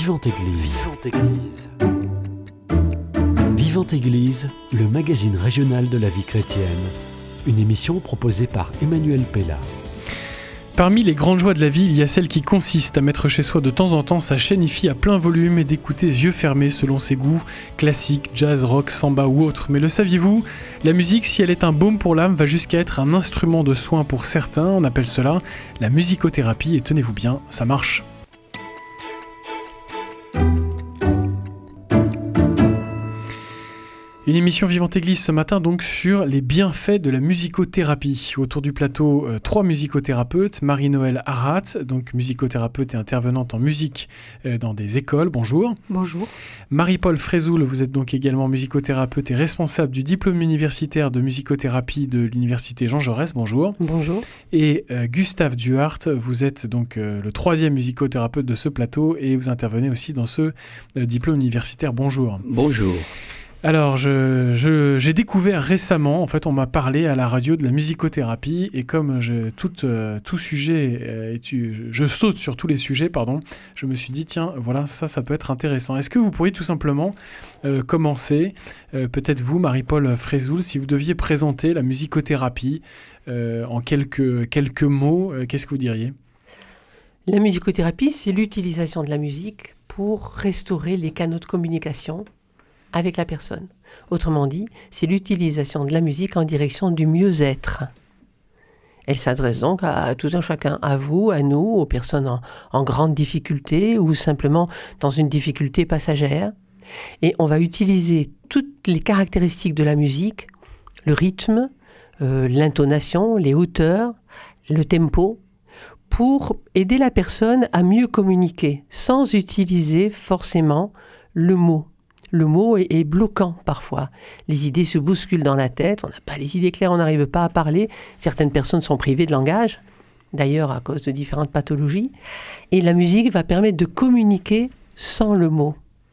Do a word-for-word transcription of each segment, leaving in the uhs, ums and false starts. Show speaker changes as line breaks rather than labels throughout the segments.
Vivante Église. Vivante Église. Vivante Église, le magazine régional de la vie chrétienne. Une émission proposée par Emmanuel Pella.
Parmi les grandes joies de la vie, il y a celle qui consiste à mettre chez soi de temps en temps sa chaîne hi-fi à plein volume et d'écouter yeux fermés selon ses goûts, classique, jazz, rock, samba ou autre. Mais le saviez-vous ? La musique, si elle est un baume pour l'âme, va jusqu'à être un instrument de soin pour certains. On appelle cela la musicothérapie et tenez-vous bien, ça marche. Une émission Vivante Église ce matin donc sur les bienfaits de la musicothérapie. Autour du plateau, euh, trois musicothérapeutes. Marie-Noëlle Arat, donc musicothérapeute et intervenante en musique euh, dans des écoles. Bonjour.
Bonjour.
Marie-Paul Frézoul, vous êtes donc également musicothérapeute et responsable du diplôme universitaire de musicothérapie de l'université Jean Jaurès. Bonjour.
Bonjour.
Et euh, Gustave Duhart, vous êtes donc euh, le troisième musicothérapeute de ce plateau et vous intervenez aussi dans ce euh, diplôme universitaire. Bonjour.
Bonjour.
Alors, je, je, j'ai découvert récemment, en fait, on m'a parlé à la radio de la musicothérapie, et comme je, tout, euh, tout sujet, euh, et tu, je, je saute sur tous les sujets, pardon, je me suis dit, tiens, voilà, ça, ça peut être intéressant. Est-ce que vous pourriez tout simplement euh, commencer, euh, peut-être vous, Marie-Paul Frézoul, si vous deviez présenter la musicothérapie euh, en quelques, quelques mots, euh, qu'est-ce que vous diriez ?
La musicothérapie, c'est l'utilisation de la musique pour restaurer les canaux de communication avec la personne. Autrement dit, c'est l'utilisation de la musique en direction du mieux-être. Elle s'adresse donc à tout un chacun, à vous, à nous, aux personnes en, en grande difficulté ou simplement dans une difficulté passagère. Et on va utiliser toutes les caractéristiques de la musique, le rythme, euh, l'intonation, les hauteurs, le tempo, pour aider la personne à mieux communiquer, sans utiliser forcément le mot. Le mot est, est bloquant parfois. Les idées se bousculent dans la tête, on n'a pas les idées claires, on n'arrive pas à parler. Certaines personnes sont privées de langage, d'ailleurs à cause de différentes pathologies. Et la musique va permettre de communiquer sans le mot.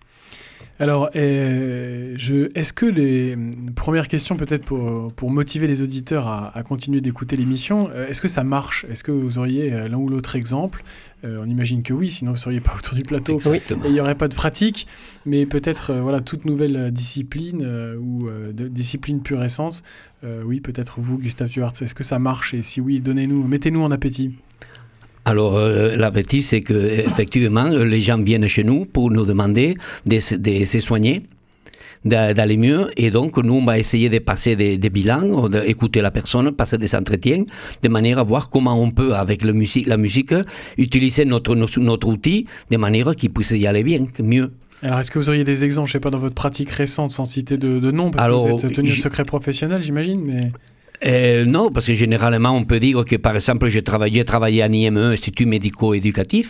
Alors, euh, je, est-ce que les premières questions peut-être pour, pour motiver les auditeurs à, à continuer d'écouter l'émission, euh, est-ce que ça marche ? Est-ce que vous auriez euh, l'un ou l'autre exemple ? euh, On imagine que oui, sinon vous ne seriez pas autour du plateau.
Exactement.
Et il n'y aurait pas de pratique, mais peut-être euh, voilà, toute nouvelle discipline euh, ou euh, de, discipline plus récente. Euh, oui, peut-être vous, Gustave Duhart, est-ce que ça marche ? Et si oui, donnez-nous, mettez-nous en appétit.
Alors, euh, l'appétit, c'est qu'effectivement, les gens viennent chez nous pour nous demander de, de se soigner, d'aller mieux. Et donc, nous, on va essayer de passer des, des bilans, d'écouter la personne, passer des entretiens, de manière à voir comment on peut, avec le musique, la musique, utiliser notre, notre, notre outil de manière qu'il puisse y aller bien, mieux.
Alors, est-ce que vous auriez des exemples, je ne sais pas, dans votre pratique récente, sans citer de, de nom, parce
Alors,
que vous êtes tenu au
j...
secret professionnel, j'imagine, mais...
Euh, non, parce que généralement, on peut dire que, par exemple, j'ai travaillé, travaillé à l'I M E, Institut médico-éducatif,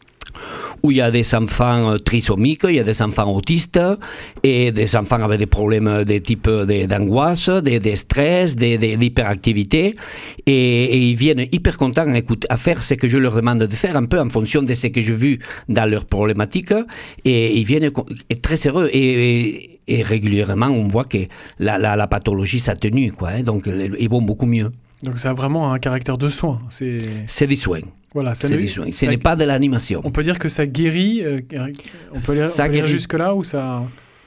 où il y a des enfants trisomiques, il y a des enfants autistes, et des enfants avec des problèmes de type d'angoisse, de, de stress, de, de, d'hyperactivité, et, et ils viennent hyper contents à, écouter, à faire ce que je leur demande de faire, un peu en fonction de ce que j'ai vu dans leurs problématiques, et ils viennent très heureux, et, et Et régulièrement, on voit que la, la, la pathologie s'atténue, quoi, hein, donc ils vont beaucoup mieux.
Donc ça a vraiment un caractère de soin. C'est,
c'est du soin.
Voilà, ça
c'est
ne...
du soin. Ce
ça...
n'est pas de l'animation.
On peut dire que ça guérit. Euh, on peut aller,
ça
on peut
guérit.
aller jusque-là ou ça...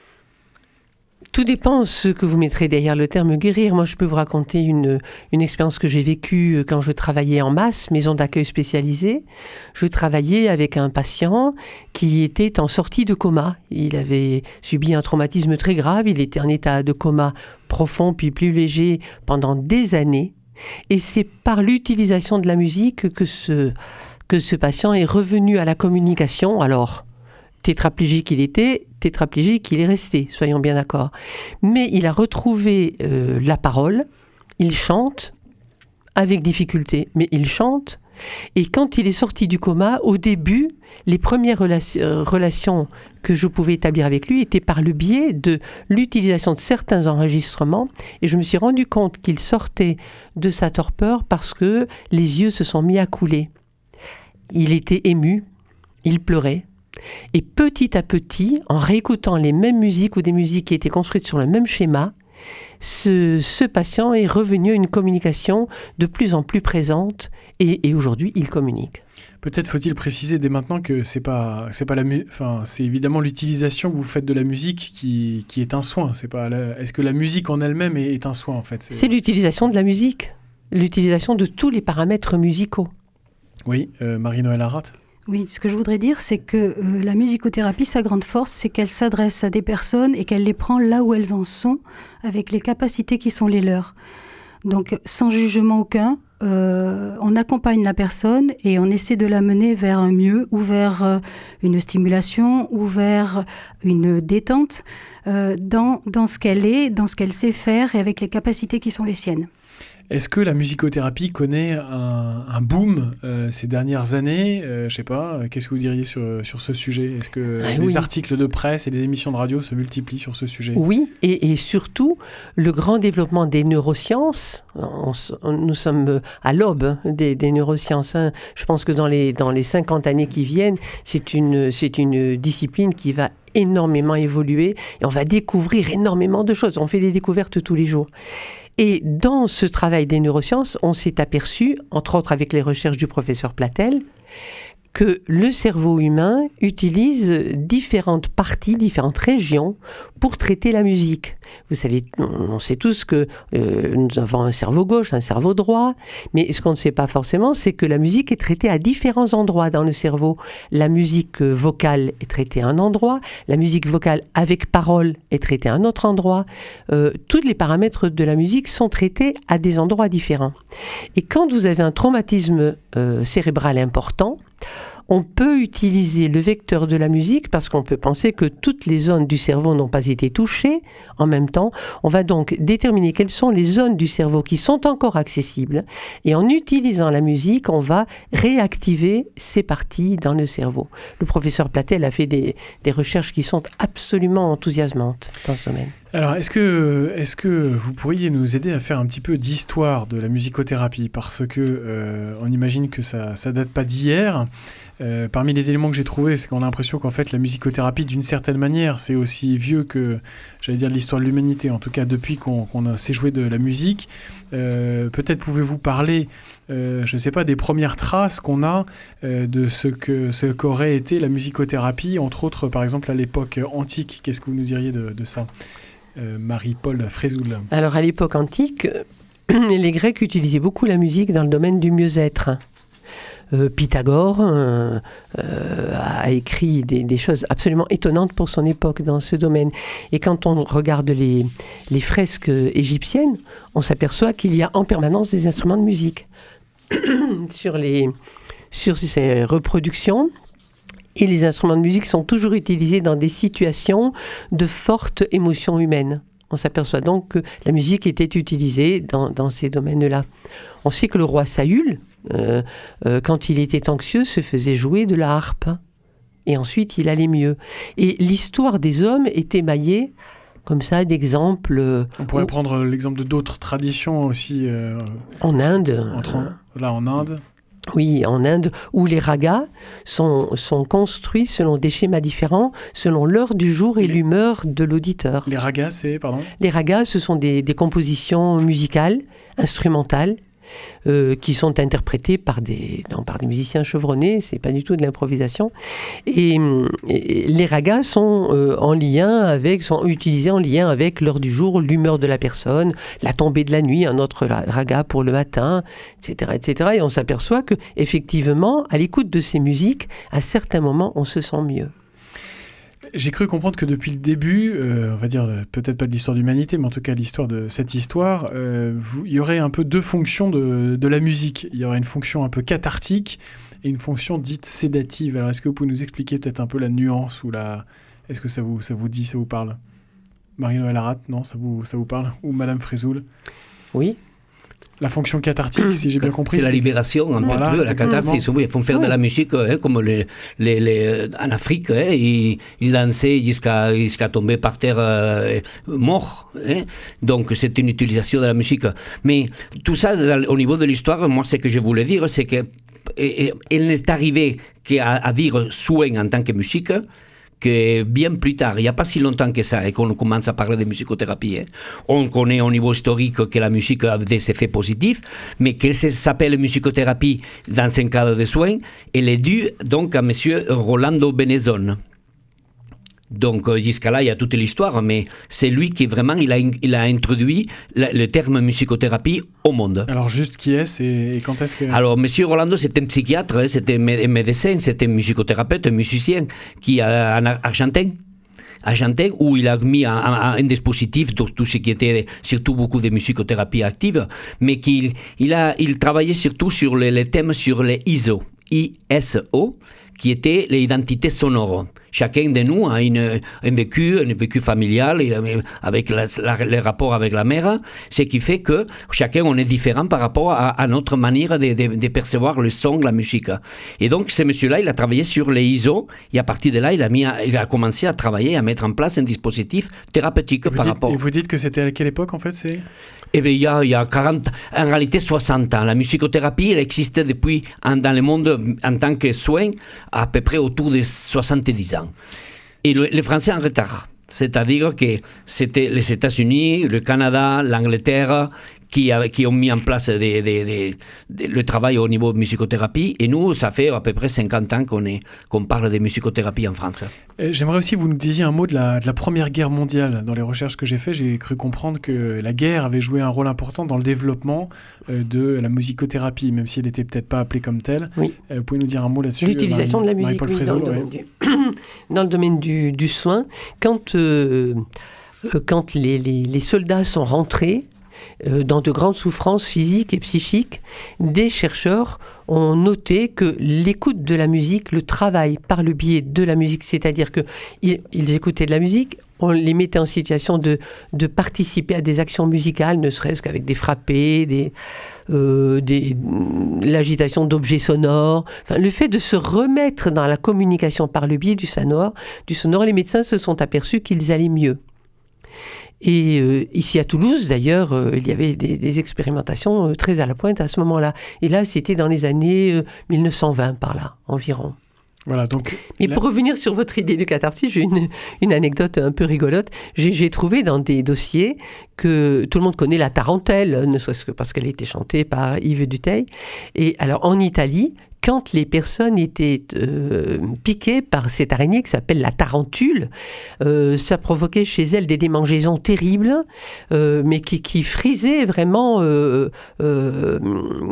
Tout dépend de ce que vous mettrez derrière le terme guérir. Moi, je peux vous raconter une, une expérience que j'ai vécue quand je travaillais en masse, maison d'accueil spécialisée. Je travaillais avec un patient qui était en sortie de coma. Il avait subi un traumatisme très grave. Il était en état de coma profond puis plus léger pendant des années. Et c'est par l'utilisation de la musique que ce, que ce patient est revenu à la communication. Alors, tétraplégique il était, tétraplégique il est resté, soyons bien d'accord. Mais il a retrouvé euh, la parole, il chante, avec difficulté, mais il chante. Et quand il est sorti du coma, au début, les premières relation, euh, relations que je pouvais établir avec lui étaient par le biais de l'utilisation de certains enregistrements. Et je me suis rendu compte qu'il sortait de sa torpeur parce que les yeux se sont mis à couler. Il était ému, il pleurait. Et petit à petit, en réécoutant les mêmes musiques ou des musiques qui étaient construites sur le même schéma, ce, ce patient est revenu à une communication de plus en plus présente et, et aujourd'hui, il communique.
Peut-être faut-il préciser dès maintenant que c'est pas, c'est pas la mu- enfin, c'est évidemment l'utilisation que vous faites de la musique qui, qui est un soin. C'est pas la- Est-ce que la musique en elle-même est, est un soin en fait?
C'est... c'est l'utilisation de la musique, l'utilisation de tous les paramètres musicaux.
Oui, euh, Marie-Noëlle Arat.
Oui, ce que je voudrais dire, c'est que euh, la musicothérapie, sa grande force, c'est qu'elle s'adresse à des personnes et qu'elle les prend là où elles en sont, avec les capacités qui sont les leurs. Donc, sans jugement aucun, euh, on accompagne la personne et on essaie de la mener vers un mieux, ou vers euh, une stimulation, ou vers une détente, euh, dans, dans ce qu'elle est, dans ce qu'elle sait faire et avec les capacités qui sont les siennes.
Est-ce que la musicothérapie connaît un, un boom euh, ces dernières années? euh, Je sais pas, qu'est-ce que vous diriez sur, sur ce sujet? Est-ce que
ah,
les
oui.
articles de presse et les émissions de radio se multiplient sur ce sujet?
Oui, et, et surtout, le grand développement des neurosciences, on, on, nous sommes à l'aube des, des neurosciences. Hein. Je pense que dans les, dans les cinquante années qui viennent, c'est une, c'est une discipline qui va énormément évoluer et on va découvrir énormément de choses. On fait des découvertes tous les jours. Et dans ce travail des neurosciences, on s'est aperçu, entre autres avec les recherches du professeur Platel, que le cerveau humain utilise différentes parties, différentes régions pour traiter la musique. Vous savez, on sait tous que euh, nous avons un cerveau gauche, un cerveau droit, mais ce qu'on ne sait pas forcément, c'est que la musique est traitée à différents endroits dans le cerveau. La musique vocale est traitée à un endroit, la musique vocale avec parole est traitée à un autre endroit. Euh, tous les paramètres de la musique sont traités à des endroits différents. Et quand vous avez un traumatisme euh, cérébral important, on peut utiliser le vecteur de la musique parce qu'on peut penser que toutes les zones du cerveau n'ont pas été touchées en même temps. On va donc déterminer quelles sont les zones du cerveau qui sont encore accessibles et en utilisant la musique, on va réactiver ces parties dans le cerveau. Le professeur Platel a fait des, des recherches qui sont absolument enthousiasmantes dans ce domaine.
Alors, est-ce que, est-ce que vous pourriez nous aider à faire un petit peu d'histoire de la musicothérapie? Parce que euh, on imagine que ça ne date pas d'hier. Euh, parmi les éléments que j'ai trouvés, c'est qu'on a l'impression qu'en fait, la musicothérapie, d'une certaine manière, c'est aussi vieux que, j'allais dire, l'histoire de l'humanité. En tout cas, depuis qu'on, qu'on s'est joué de la musique. Euh, peut-être pouvez-vous parler, euh, je ne sais pas, des premières traces qu'on a euh, de ce, que, ce qu'aurait été la musicothérapie, entre autres, par exemple, à l'époque antique. Qu'est-ce que vous nous diriez de, de ça? Euh, Marie-Paul Frézoul.
Alors, à l'époque antique, les Grecs utilisaient beaucoup la musique dans le domaine du mieux-être. Euh, Pythagore euh, euh, a écrit des, des choses absolument étonnantes pour son époque dans ce domaine. Et quand on regarde les, les fresques égyptiennes, on s'aperçoit qu'il y a en permanence des instruments de musique. sur, les, sur ces reproductions, et les instruments de musique sont toujours utilisés dans des situations de forte émotion humaine. On s'aperçoit donc que la musique était utilisée dans, dans ces domaines-là. On sait que le roi Saül, euh, euh, quand il était anxieux, se faisait jouer de la harpe. Et ensuite, il allait mieux. Et l'histoire des hommes est émaillée comme ça d'exemples. Euh,
On pourrait
où,
prendre l'exemple de d'autres traditions aussi. Euh,
en Inde.
Entre, euh, là, en Inde.
Oui, en Inde, où les ragas sont, sont construits selon des schémas différents, selon l'heure du jour et les, l'humeur de l'auditeur.
Les ragas, c'est, pardon ?
Les ragas, ce sont des, des compositions musicales, instrumentales, euh, qui sont interprétées par des, non, par des musiciens chevronnés, c'est pas du tout de l'improvisation. Et, et les ragas sont euh, en lien avec, sont utilisés en lien avec l'heure du jour, l'humeur de la personne, la tombée de la nuit, un autre raga pour le matin, et cetera, et cetera. Et on s'aperçoit que, effectivement, à l'écoute de ces musiques, à certains moments, on se sent mieux.
J'ai cru comprendre que depuis le début, euh, on va dire euh, peut-être pas de l'histoire de l'humanité, mais en tout cas l'histoire de cette histoire, euh, vous, il y aurait un peu deux fonctions de, de la musique. Il y aurait une fonction un peu cathartique et une fonction dite sédative. Alors est-ce que vous pouvez nous expliquer peut-être un peu la nuance ou la... Est-ce que ça vous, ça vous dit, ça vous parle? Marie-Noëlle Arat, non, ça vous, ça vous parle? Ou Madame Frézoul?
Oui.
La fonction cathartique, si j'ai bien compris.
C'est la libération, un voilà, peu, la catharsis. Oui, ils font faire oui. de la musique, hein, comme les, les, les, en Afrique, hein, ils, ils dansaient jusqu'à, jusqu'à tomber par terre euh, morts. Hein. Donc, c'est une utilisation de la musique. Mais tout ça, dans, au niveau de l'histoire, moi, ce que je voulais dire, c'est que et, et, il n'est arrivé qu'à à dire soin en tant que musique que bien plus tard, il n'y a pas si longtemps que ça, et qu'on commence à parler de musicothérapie. Hein. On connaît au niveau historique que la musique a des effets positifs, mais qu'elle s'appelle musicothérapie dans un cadre de soins, elle est due donc à M. Rolando Benezon. Donc jusqu'à là, il y a toute l'histoire, mais c'est lui qui vraiment il a, il a introduit le, le terme musicothérapie au monde.
Alors juste qui est et, et quand est-ce que...
Alors Monsieur Rolando, c'était un psychiatre, c'était un médecin, c'était un musicothérapeute, un musicien qui a en Argentine. Argentin, où il a mis un, un, un dispositif de tout ce qui était surtout beaucoup de musicothérapie active, mais qu'il il a, il travaillait surtout sur les, les thèmes sur les I S O, I S O, qui étaient les identités sonores. Chacun de nous a une, un vécu, un vécu familial avec la, la, les rapports avec la mère, ce qui fait que chacun on est différent par rapport à, à notre manière de, de, de percevoir le son, la musique. Et donc ce monsieur-là, il a travaillé sur les I S O et à partir de là, il a, mis à, il a commencé à travailler, à mettre en place un dispositif thérapeutique
vous
par
dites,
rapport.
Et vous dites que c'était à quelle époque en fait c'est...
Eh bien, il y a, il y a quarante, en réalité soixante ans. La musicothérapie, elle existe depuis, en, dans le monde en tant que soin, à peu près autour de soixante-dix ans. Et le, les Français en retard. C'est-à-dire que c'était les États-Unis, le Canada, l'Angleterre qui, a, qui ont mis en place des, des, des, des, le travail au niveau de musicothérapie. Et nous, ça fait à peu près cinquante ans qu'on, est, qu'on parle de musicothérapie en France.
Et j'aimerais aussi que vous nous disiez un mot de la, de la Première Guerre mondiale. Dans les recherches que j'ai faites, j'ai cru comprendre que la guerre avait joué un rôle important dans le développement euh, de la musicothérapie, même si elle n'était peut-être pas appelée comme telle.
Oui.
Euh, vous pouvez nous dire un mot là-dessus?
L'utilisation
Marie,
de la musique oui,
Frézol,
dans, le
ouais.
du, dans le domaine du, du soin. Quand, euh, quand les, les, les soldats sont rentrés, dans de grandes souffrances physiques et psychiques, des chercheurs ont noté que l'écoute de la musique, le travail par le biais de la musique, c'est-à-dire qu'ils ils écoutaient de la musique, on les mettait en situation de, de participer à des actions musicales, ne serait-ce qu'avec des frappés, des, euh, des, l'agitation d'objets sonores, enfin, le fait de se remettre dans la communication par le biais du sonore, du sonore, les médecins se sont aperçus qu'ils allaient mieux. Et euh, ici à Toulouse, d'ailleurs, euh, il y avait des, des expérimentations euh, très à la pointe à ce moment-là. Et là, c'était dans les années euh, mille neuf cent vingt, par là, environ.
Voilà, donc...
Mais
là...
pour revenir sur votre idée de catharsis, j'ai une, une anecdote un peu rigolote. J'ai, j'ai trouvé dans des dossiers que tout le monde connaît la tarentelle, ne serait-ce que parce qu'elle a été chantée par Yves Duteil. Et alors, en Italie, quand les personnes étaient euh, piquées par cette araignée qui s'appelle la tarentule, euh, ça provoquait chez elles des démangeaisons terribles, euh, mais qui, qui frisaient vraiment euh, euh,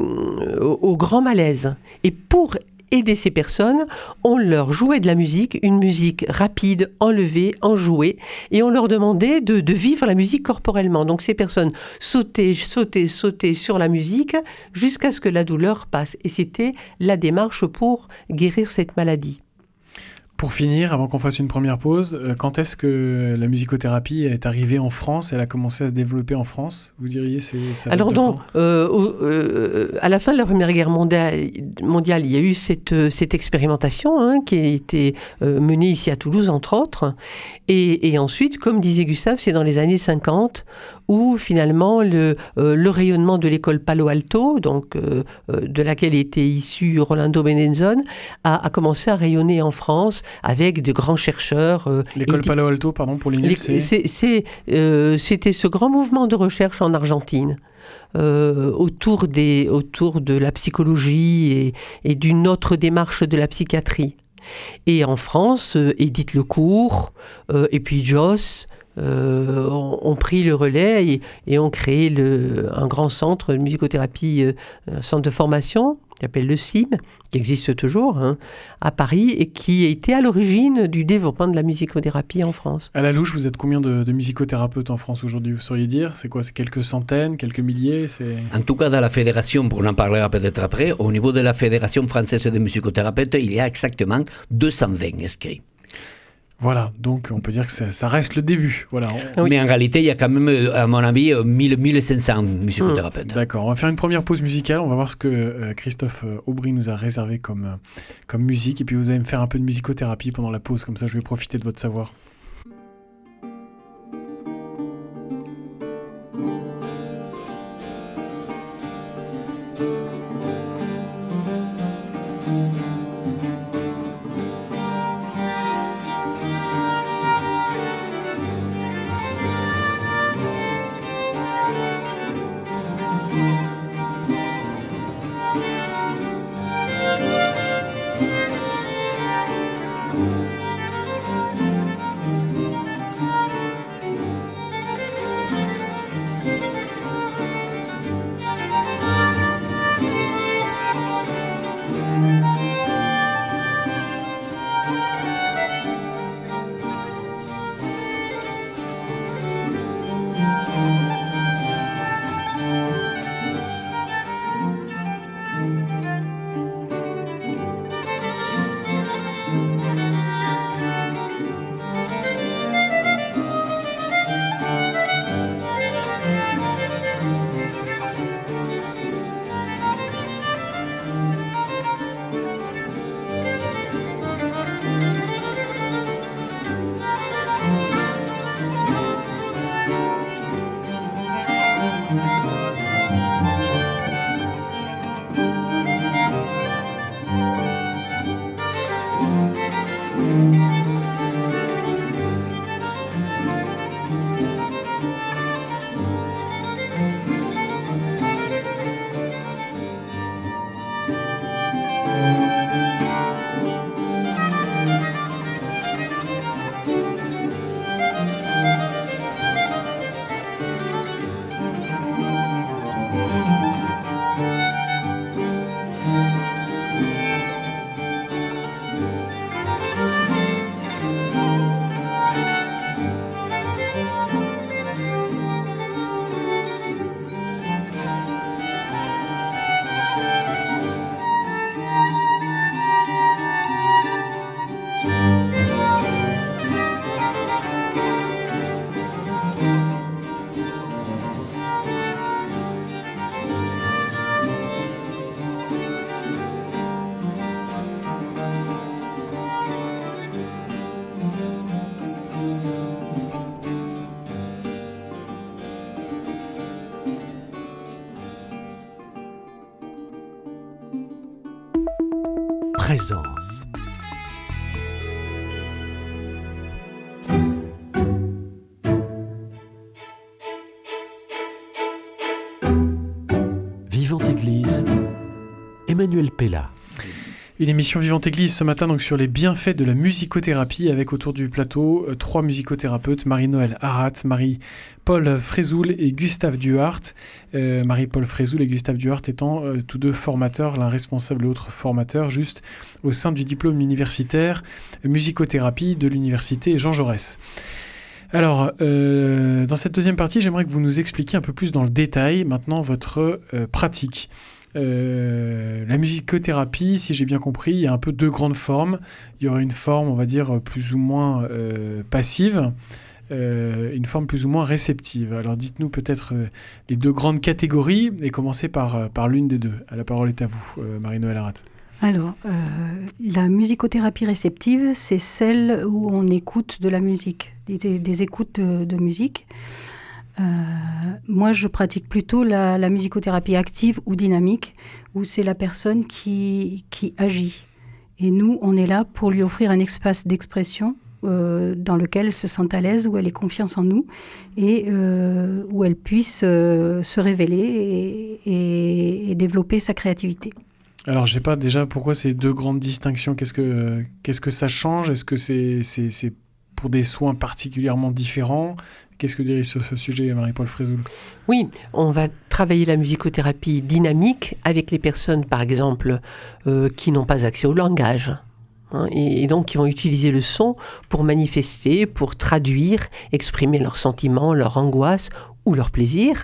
au, au grand malaise. Et pour aider ces personnes, on leur jouait de la musique, une musique rapide, enlevée, enjouée, et on leur demandait de, de vivre la musique corporellement. Donc ces personnes sautaient, sautaient, sautaient sur la musique jusqu'à ce que la douleur passe. Et c'était la démarche pour guérir cette maladie.
Pour finir, avant qu'on fasse une première pause, euh, quand est-ce que la musicothérapie est arrivée en France? Elle a commencé à se développer en France, vous diriez c'est, ça
Alors donc, euh, euh, à la fin de la Première Guerre mondiale, mondiale il y a eu cette, cette expérimentation hein, qui a été euh, menée ici à Toulouse, entre autres. Et, et ensuite, comme disait Gustave, c'est dans les années cinquante où finalement le, euh, le rayonnement de l'école Palo Alto, donc, euh, de laquelle était issu Rolando Benezon, a, a commencé à rayonner en France avec de grands chercheurs. Euh,
l'école
et,
Palo Alto, pardon, pour les nuls, c'est...
c'est, c'est, euh, c'était ce grand mouvement de recherche en Argentine. Euh, autour, des, autour de la psychologie et, et d'une autre démarche de la psychiatrie. Et en France, euh, Édith Lecourt euh, et puis Joss euh, ont, ont pris le relais et, et ont créé le, un grand centre de musicothérapie, euh, un centre de formation qui s'appelle le C I M, qui existe toujours, hein, à Paris, et qui a été à l'origine du développement de la musicothérapie en France.
À la louche, vous êtes combien de, de musicothérapeutes en France aujourd'hui, vous sauriez dire? C'est quoi? C'est quelques centaines, quelques milliers? C'est...
En tout cas, dans la fédération, on en parlera peut-être après, au niveau de la Fédération française des musicothérapeutes, il y a exactement deux cent vingt inscrits.
Voilà, donc on peut dire que ça, ça reste le début. Voilà.
Oui. Mais en réalité, il y a quand même, à mon avis, mille, mille cinq cents musicothérapeutes.
Mmh. D'accord, on va faire une première pause musicale. On va voir ce que euh, Christophe Aubry nous a réservé comme, euh, comme musique. Et puis vous allez me faire un peu de musicothérapie pendant la pause. Comme ça, je vais profiter de votre savoir.
présence. Vivante Église, Emmanuel Pella.
Une émission Vivante Église ce matin donc sur les bienfaits de la musicothérapie avec autour du plateau euh, trois musicothérapeutes, Marie-Noëlle Arat, Marie-Paul Frézoul et Gustave Duhart. Euh, Marie-Paul Frézoul et Gustave Duhart étant euh, tous deux formateurs, l'un responsable et l'autre formateur, juste au sein du diplôme universitaire musicothérapie de l'université Jean Jaurès. Alors, euh, dans cette deuxième partie, j'aimerais que vous nous expliquiez un peu plus dans le détail maintenant votre euh, pratique. Euh, la musicothérapie, si j'ai bien compris, il y a un peu deux grandes formes. Il y aurait une forme, on va dire, plus ou moins euh, passive, euh, une forme plus ou moins réceptive. Alors dites-nous peut-être euh, les deux grandes catégories et commencez par, par l'une des deux. La parole est à vous, euh, Marie-Noëlle Arat.
Alors, euh, la musicothérapie réceptive, c'est celle où on écoute de la musique, des, des écoutes de, de musique. Euh, moi, je pratique plutôt la, la musicothérapie active ou dynamique, où c'est la personne qui, qui agit. Et nous, on est là pour lui offrir un espace d'expression euh, dans lequel elle se sente à l'aise, où elle ait confiance en nous et euh, où elle puisse euh, se révéler et, et, et développer sa créativité.
Alors, je ne sais pas déjà pourquoi ces deux grandes distinctions, qu'est-ce que, qu'est-ce que ça change ? Est-ce que c'est, c'est, c'est pour des soins particulièrement différents ? Qu'est-ce que dirait sur ce sujet, Marie-Paul Frézoul ?
Oui, on va travailler la musicothérapie dynamique avec les personnes, par exemple, euh, qui n'ont pas accès au langage. Hein, et, et donc qui vont utiliser le son pour manifester, pour traduire, exprimer leurs sentiments, leur angoisse ou leur plaisir.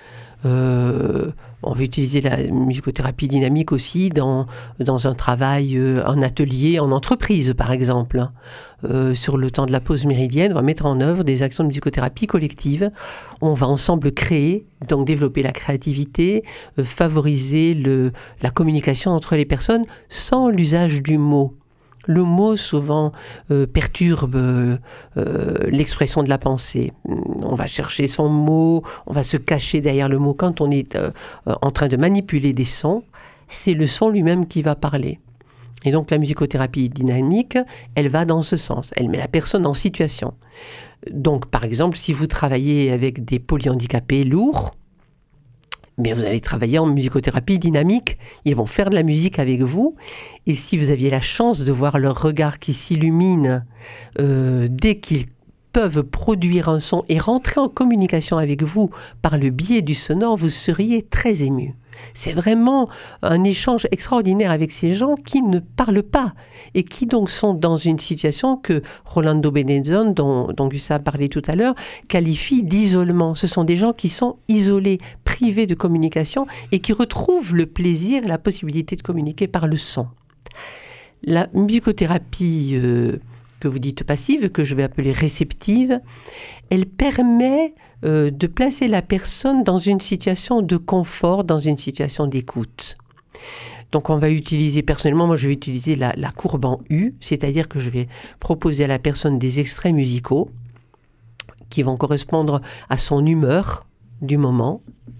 Euh, on va utiliser la musicothérapie dynamique aussi dans, dans un travail, euh, en atelier, en entreprise par exemple. Euh, sur le temps de la pause méridienne, on va mettre en œuvre des actions de musicothérapie collective. On va ensemble créer, donc développer la créativité, euh, favoriser le, la communication entre les personnes sans l'usage du mot. Le mot souvent euh, perturbe euh, euh, l'expression de la pensée. On va chercher son mot, on va se cacher derrière le mot. Quand on est euh, en train de manipuler des sons, c'est le son lui-même qui va parler. Et donc la musicothérapie dynamique, elle va dans ce sens. Elle met la personne en situation. Donc par exemple, si vous travaillez avec des polyhandicapés lourds, mais vous allez travailler en musicothérapie dynamique, ils vont faire de la musique avec vous, et si vous aviez la chance de voir leur regard qui s'illumine euh, dès qu'ils peuvent produire un son et rentrer en communication avec vous par le biais du sonore, vous seriez très ému. C'est vraiment un échange extraordinaire avec ces gens qui ne parlent pas et qui donc sont dans une situation que Rolando Benedon, dont, dont Gustave a parlé tout à l'heure, qualifie d'isolement. Ce sont des gens qui sont isolés, privés de communication et qui retrouvent le plaisir et la possibilité de communiquer par le son. La musicothérapie euh, que vous dites passive, que je vais appeler réceptive, elle permet euh, de placer la personne dans une situation de confort, dans une situation d'écoute. Donc on va utiliser, personnellement, moi je vais utiliser la, la courbe en U, c'est-à-dire que je vais proposer à la personne des extraits musicaux qui vont correspondre à son humeur du moment.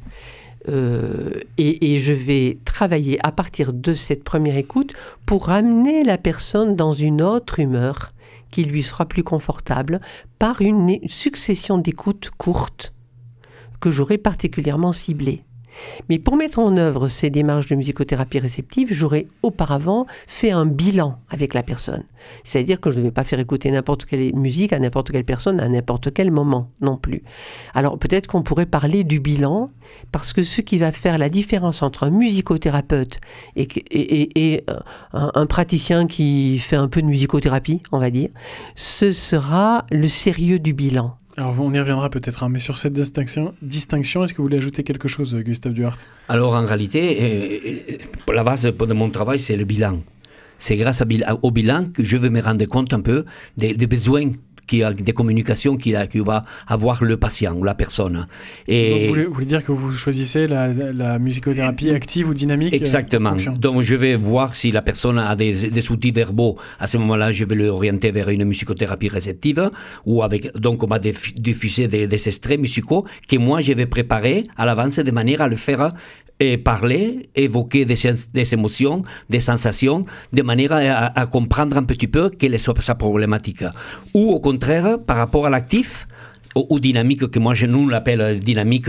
Euh, et, et je vais travailler à partir de cette première écoute pour amener la personne dans une autre humeur qui lui sera plus confortable par une succession d'écoutes courtes que j'aurai particulièrement ciblées. Mais pour mettre en œuvre ces démarches de musicothérapie réceptive, j'aurais auparavant fait un bilan avec la personne. C'est-à-dire que je ne vais pas faire écouter n'importe quelle musique à n'importe quelle personne à n'importe quel moment non plus. Alors peut-être qu'on pourrait parler du bilan, parce que ce qui va faire la différence entre un musicothérapeute et, et, et, et un, un praticien qui fait un peu de musicothérapie, on va dire, ce sera le sérieux du bilan.
Alors, on y reviendra peut-être, hein, mais sur cette distinction, distinction, est-ce que vous voulez ajouter quelque chose, Gustave Duhart ?
Alors, en réalité, euh, la base de mon travail, c'est le bilan. C'est grâce à, au bilan que je vais me rendre compte un peu des, des besoins, qui a, des communications qu'il, a, qu'il va avoir le patient ou la personne. Et
donc, vous voulez, vous voulez dire que vous choisissez la, la musicothérapie active ou dynamique ?
Exactement. Euh, Donc je vais voir si la personne a des, des outils verbaux. À ce moment-là, je vais l'orienter vers une musicothérapie réceptive. Ou avec, donc on va diffuser des, des extraits musicaux que moi je vais préparer à l'avance de manière à le faire et parler, évoquer des, des émotions, des sensations, de manière à, à comprendre un petit peu quelle est sa problématique. Ou au contraire, par rapport à l'actif, ou, ou dynamique, que moi je nous l'appelle dynamique,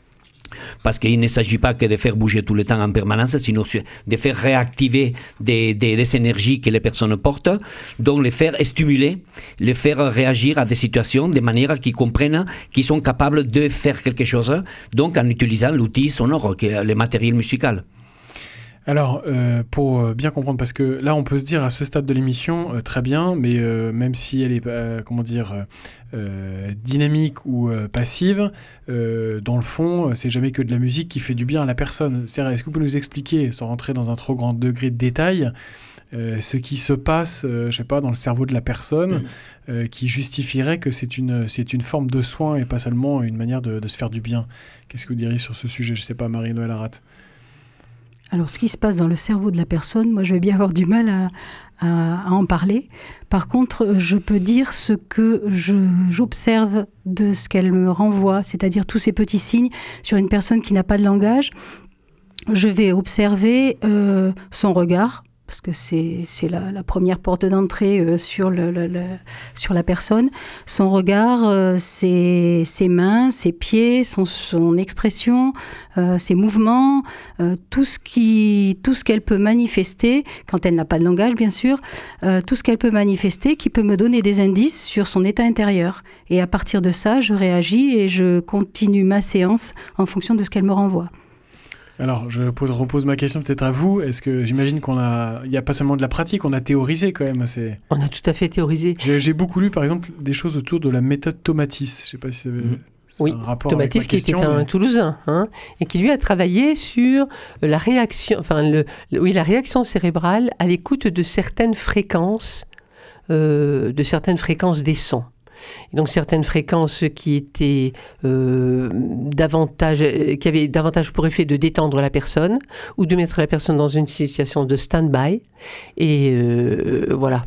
parce qu'il ne s'agit pas que de faire bouger tout le temps en permanence, sinon de faire réactiver des, des, des énergies que les personnes portent, donc les faire stimuler, les faire réagir à des situations de manière qu'ils comprennent qu'ils sont capables de faire quelque chose, donc en utilisant l'outil sonore, qui est le matériel musical.
Alors, euh, pour bien comprendre, parce que là, on peut se dire à ce stade de l'émission, euh, très bien, mais euh, même si elle est, euh, comment dire, euh, dynamique ou euh, passive, euh, dans le fond, c'est jamais que de la musique qui fait du bien à la personne. C'est-à-dire, est-ce que vous pouvez nous expliquer, sans rentrer dans un trop grand degré de détail, euh, ce qui se passe, euh, je sais pas, dans le cerveau de la personne, euh, qui justifierait que c'est une, c'est une forme de soin et pas seulement une manière de, de se faire du bien? Qu'est-ce que vous diriez sur ce sujet? Je sais pas, Marie-Noëlle Arat.
Alors, ce qui se passe dans le cerveau de la personne, moi, je vais bien avoir du mal à, à, à en parler. Par contre, je peux dire ce que je, j'observe de ce qu'elle me renvoie, c'est-à-dire tous ces petits signes sur une personne qui n'a pas de langage. Je vais observer euh, son regard, parce que c'est, c'est la, la première porte d'entrée euh, sur, le, le, le, sur la personne. Son regard, euh, ses, ses mains, ses pieds, son, son expression, euh, ses mouvements, euh, tout ce qui, tout ce qu'elle peut manifester, quand elle n'a pas de langage bien sûr, euh, tout ce qu'elle peut manifester qui peut me donner des indices sur son état intérieur. Et à partir de ça, je réagis et je continue ma séance en fonction de ce qu'elle me renvoie.
Alors, je pose, repose ma question peut-être à vous. Est-ce que j'imagine qu'on a, il n'y a pas seulement de la pratique, on a théorisé quand même. C'est...
On a tout à fait théorisé.
J'ai, j'ai beaucoup lu, par exemple, des choses autour de la méthode Tomatis. Je ne sais pas si c'est, mmh. c'est
oui.
un rapport
Tomatis,
avec ma question.
Qui était
mais...
un Toulousain, hein, et qui lui a travaillé sur la réaction, enfin, le, le, oui, la réaction cérébrale à l'écoute de certaines fréquences, euh, de certaines fréquences des sons. Et donc certaines fréquences qui étaient euh, davantage, qui avaient davantage pour effet de détendre la personne ou de mettre la personne dans une situation de stand-by. Et euh, voilà.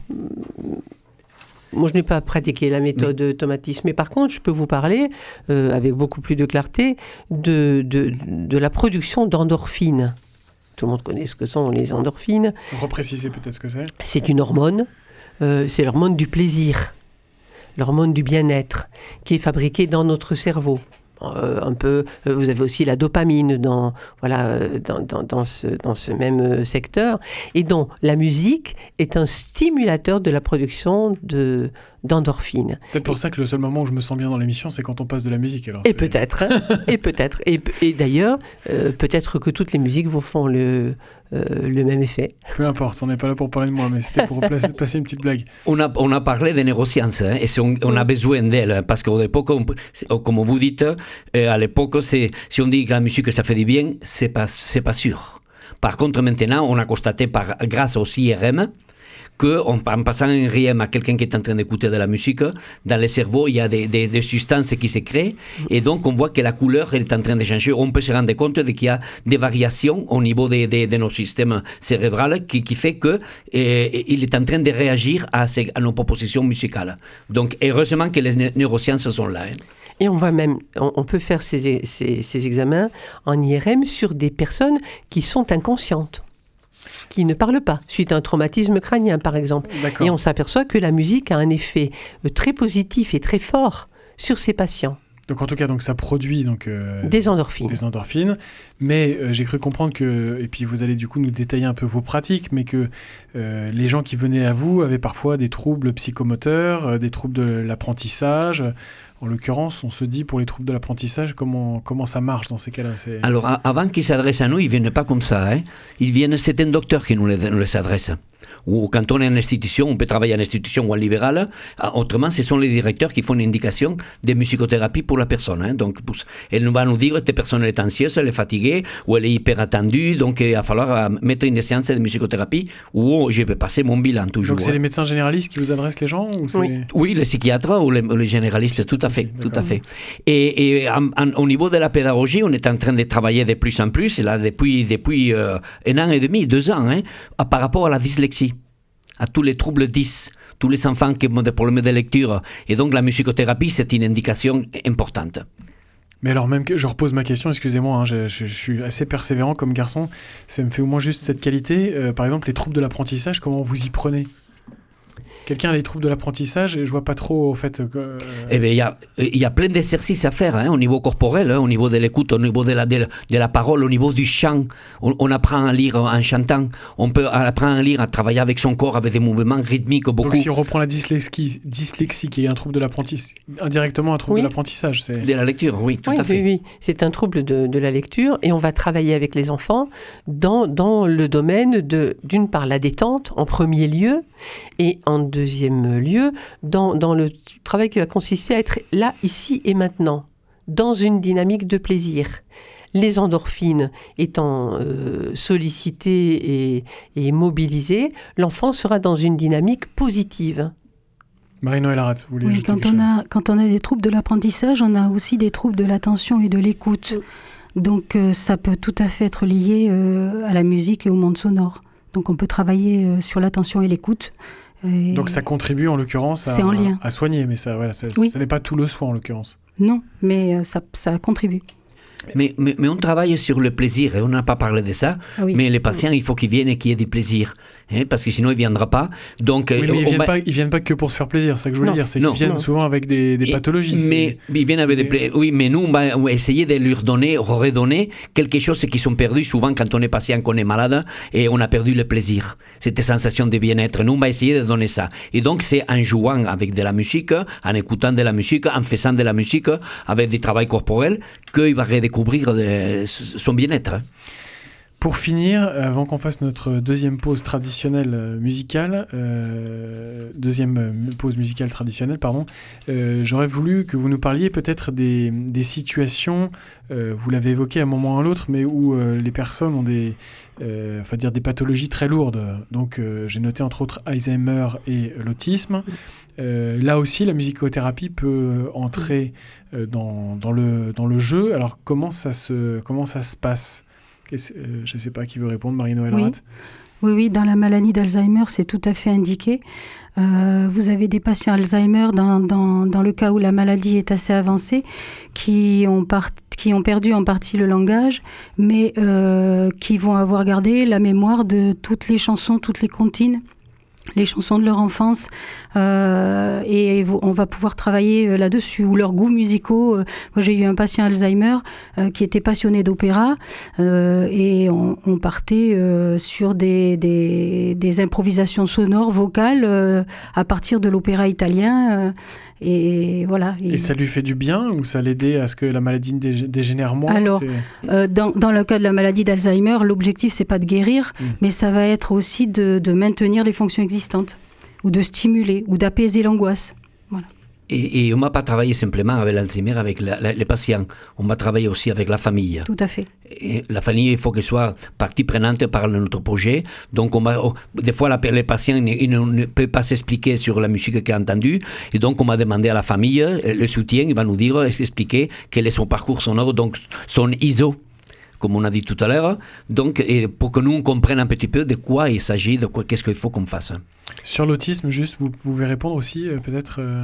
Moi, je n'ai pas pratiqué la méthode mmh. Tomatis, mais par contre, je peux vous parler, euh, avec beaucoup plus de clarté, de, de, de la production d'endorphines. Tout le monde connaît ce que sont les endorphines.
Repréciser peut-être ce que c'est.
C'est une hormone, euh, c'est l'hormone du plaisir. L'hormone du bien-être, qui est fabriquée dans notre cerveau. Euh, un peu, euh, vous avez aussi la dopamine dans, voilà, euh, dans, dans, dans, ce, dans ce même euh, secteur, et dont la musique est un stimulateur de la production de, d'endorphines.
Peut-être pour et, ça que le seul moment où je me sens bien dans l'émission, c'est quand on passe de la musique. Alors,
et,
c'est...
peut-être, et peut-être. Et peut-être. Et d'ailleurs, euh, peut-être que toutes les musiques vous font le... Euh, le même effet.
Peu importe, on n'est pas là pour parler de moi, mais c'était pour placer, placer une petite blague.
On a, on a parlé des neurosciences, hein, et on, on a besoin d'elles, parce qu'à l'époque, on, comme vous dites, euh, à l'époque, c'est, si on dit que la musique, ça fait du bien, c'est pas, c'est pas sûr. Par contre, maintenant, on a constaté, par, grâce au I R M, qu'en passant un R I M à quelqu'un qui est en train d'écouter de la musique, dans le cerveau, il y a des, des, des substances qui se créent, et donc on voit que la couleur elle est en train de changer. On peut se rendre compte de qu'il y a des variations au niveau de, de, de nos systèmes cérébraux qui, qui fait qu'il est en train de réagir à, ces, à nos propositions musicales. Donc heureusement que les neurosciences sont là. Hein.
Et on va même, on, on peut faire ces, ces, ces examens en I R M sur des personnes qui sont inconscientes, qui ne parlent pas, suite à un traumatisme crânien, par exemple.
D'accord.
Et on s'aperçoit que la musique a un effet très positif et très fort sur ces patients.
Donc en tout cas, donc ça produit donc euh,
des endorphines.
Des endorphines. Mais euh, j'ai cru comprendre que, et puis vous allez du coup nous détailler un peu vos pratiques, mais que euh, les gens qui venaient à vous avaient parfois des troubles psychomoteurs, euh, des troubles de l'apprentissage. En l'occurrence, on se dit pour les troubles de l'apprentissage, comment, comment ça marche dans ces cas-là? C'est...
Alors, avant qu'ils s'adressent à nous, ils ne viennent pas comme ça. Hein. Ils viennent, c'est un docteur qui nous les, nous les adresse. Ou quand on est en institution, on peut travailler en institution ou en libéral. Autrement, ce sont les directeurs qui font une indication de musicothérapie pour la personne. Hein. Donc, elle va nous dire que cette personne est anxieuse, elle est fatiguée, ou elle est hyper attendue. Donc, il va falloir mettre une séance de musicothérapie où je vais passer mon bilan toujours.
Donc, c'est hein. les médecins généralistes qui vous adressent les gens ou c'est...
Oui. oui, les psychiatres ou les, les généralistes, tout à fait. Tout à fait. Et, et en, en, au niveau de la pédagogie, on est en train de travailler de plus en plus, et là, depuis, depuis euh, un an et demi, deux ans, hein, par rapport à la dyslexie, à tous les troubles dys, tous les enfants qui ont des problèmes de lecture. Et donc, la musicothérapie, c'est une indication importante.
Mais alors même que je repose ma question, excusez-moi, hein, je, je, je suis assez persévérant comme garçon, ça me fait au moins juste cette qualité. Euh, par exemple, les troubles de l'apprentissage, comment vous y prenez ? Quelqu'un a les troubles de l'apprentissage et je vois pas trop, en fait... Euh...
Eh bien, il y a, y a plein d'exercices à faire, hein, au niveau corporel, hein, au niveau de l'écoute, au niveau de la, de, de la parole, au niveau du chant. On, on apprend à lire en chantant, on peut apprendre à lire, à travailler avec son corps, avec des mouvements rythmiques beaucoup.
Donc si on reprend la dyslexie, dyslexie qui est un trouble de l'apprentissage, indirectement un trouble
oui.
de l'apprentissage. C'est...
De la lecture, oui, tout
oui,
à fait.
Oui, oui, c'est un trouble de, de la lecture et on va travailler avec les enfants dans, dans le domaine de, d'une part, la détente en premier lieu et en deuxième lieu, Dans, dans le travail qui va consister à être là, ici et maintenant, dans une dynamique de plaisir. Les endorphines étant euh, sollicitées et, et mobilisées, l'enfant sera dans une dynamique positive.
Marie-Noëlle Arat, vous voulez
oui,
ajouter
quand
quelque
on
chose ?
a, quand on a des troubles de l'apprentissage, on a aussi des troubles de l'attention et de l'écoute. Donc euh, ça peut tout à fait être lié euh, à la musique et au monde sonore. Donc on peut travailler euh, sur l'attention et l'écoute. Et
donc ça contribue en l'occurrence à,
c'est en lien.
à soigner, mais ça, voilà, ça,
oui.
ça n'est pas tout le soin en l'occurrence.
Non, mais euh, ça, ça contribue.
Mais, mais, mais on travaille sur le plaisir, et on n'a pas parlé de ça,
ah oui.
mais les patients, il faut qu'ils viennent et qu'il y ait du plaisir, hein, parce que sinon, ils ne viendront pas. Donc,
oui, mais ils ne viennent,
va...
pas, ils viennent pas que pour se faire plaisir, c'est ça que je voulais
non,
dire, c'est
non,
qu'ils viennent
non.
souvent avec des, des pathologies.
Mais
c'est...
ils viennent avec des...
des...
Oui, mais nous, on va essayer de leur donner, redonner quelque chose qui sont perdus souvent quand on est patient, qu'on est malade, et on a perdu le plaisir, cette sensation de bien-être. Nous, on va essayer de donner ça. Et donc, c'est en jouant avec de la musique, en écoutant de la musique, en faisant de la musique, avec du travail corporel, qu'il va redécouvrir de, son bien-être.
Pour finir, avant qu'on fasse notre deuxième pause traditionnelle musicale, euh, deuxième pause musicale traditionnelle, pardon, euh, j'aurais voulu que vous nous parliez peut-être des, des situations, euh, vous l'avez évoqué à un moment ou à l'autre, mais où euh, les personnes ont des, euh, enfin dire des pathologies très lourdes. Donc euh, j'ai noté entre autres Alzheimer et l'autisme. Euh, là aussi, la musicothérapie peut entrer euh, dans, dans, le, dans le jeu. Alors comment ça se, comment ça se passe ? Euh, je ne sais pas qui veut répondre, Marie-Noëlle
oui.
Arat.
Oui, oui, dans la maladie d'Alzheimer, c'est tout à fait indiqué. Euh, vous avez des patients Alzheimer, dans, dans, dans le cas où la maladie est assez avancée, qui ont, part, qui ont perdu en partie le langage, mais euh, qui vont avoir gardé la mémoire de toutes les chansons, toutes les comptines, les chansons de leur enfance, euh, et on va pouvoir travailler là-dessus, ou leurs goûts musicaux. Moi, j'ai eu un patient Alzheimer euh, qui était passionné d'opéra, euh, et on, on partait euh, sur des, des, des improvisations sonores, vocales, euh, à partir de l'opéra italien. Euh, Et voilà.
Et, et ça lui fait du bien ou ça l'aidait à ce que la maladie dég- dégénère moins?
Alors, euh, dans, dans le cas de la maladie d'Alzheimer, l'objectif, c'est pas de guérir, mmh. mais ça va être aussi de, de maintenir les fonctions existantes, ou de stimuler, ou d'apaiser l'angoisse. Voilà.
Et, et on ne va pas travailler simplement avec l'Alzheimer, avec la, la, les patients. On va travailler aussi avec la famille.
Tout à fait.
Et la famille, il faut qu'elle soit partie prenante par notre projet. Donc, on va, des fois, la, les patients ils ne, ne peuvent pas s'expliquer sur la musique qu'ils ont entendue. Et donc, on va demander à la famille le soutien. Il va nous dire, expliquer quel est son parcours sonore, donc son I S O, comme on a dit tout à l'heure. Donc, et pour que nous, on comprenne un petit peu de quoi il s'agit, de quoi, qu'est-ce qu'il faut qu'on fasse.
Sur l'autisme, juste, vous pouvez répondre aussi, euh, peut-être euh...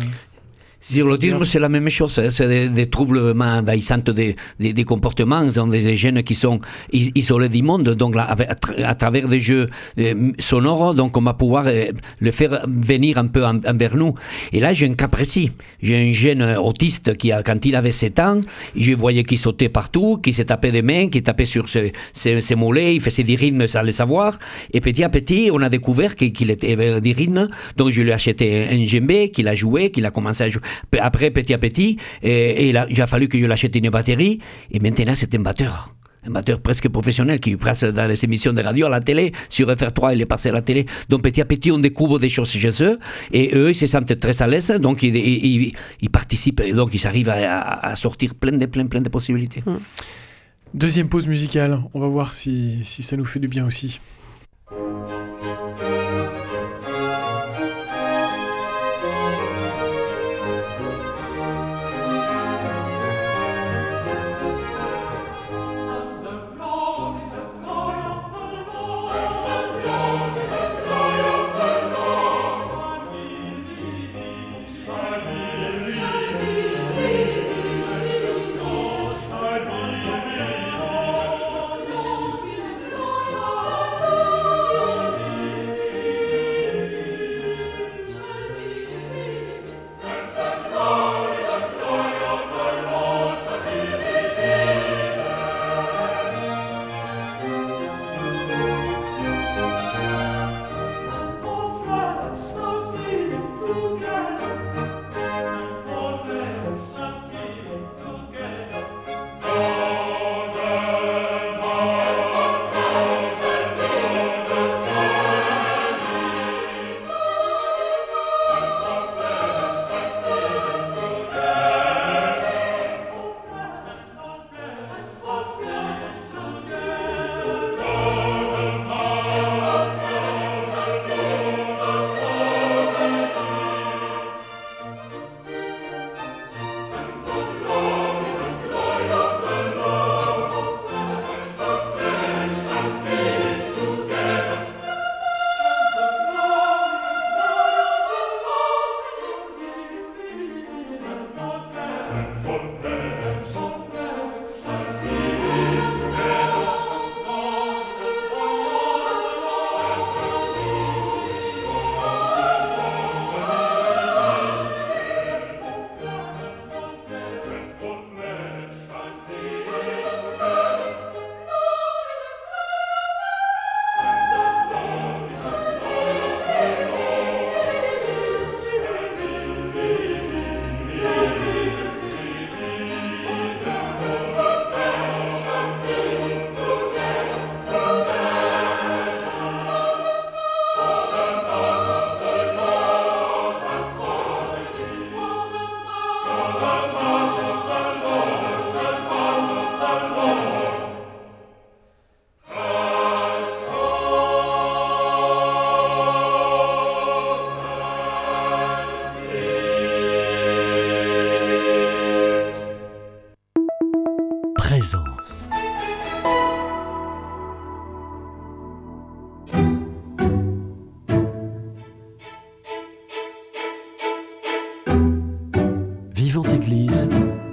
Sur l'autisme, c'est la même chose. Hein. C'est des, des troubles envahissants des, des, des comportements. Ce sont des jeunes qui sont is- isolés du monde. Donc, là, à, tra- à travers des jeux euh, sonores, donc on va pouvoir euh, le faire venir un peu en, envers nous. Et là, j'ai un cas précis. J'ai un jeune autiste qui, a, quand il avait sept ans, je voyais qu'il sautait partout, qu'il se tapait des mains, qu'il tapait sur ses, ses, ses mollets, il faisait des rythmes sans le savoir. Et petit à petit, on a découvert qu'il, qu'il était des rythmes. Donc, je lui ai acheté un djembé, qu'il a joué, qu'il a commencé à jouer. Après, petit à petit, et, et là, il a fallu que je l'achète une batterie, et maintenant c'est un batteur, un batteur presque professionnel qui passe dans les émissions de radio, à la télé, sur F R trois, il est passé à la télé. Donc petit à petit, on découvre des choses chez eux, et eux, ils se sentent très à l'aise, donc ils, ils, ils, ils participent, et donc ils arrivent à, à, à sortir plein de, plein, plein de possibilités.
Mmh. Deuxième pause musicale, on va voir si, si ça nous fait du bien aussi.
Église,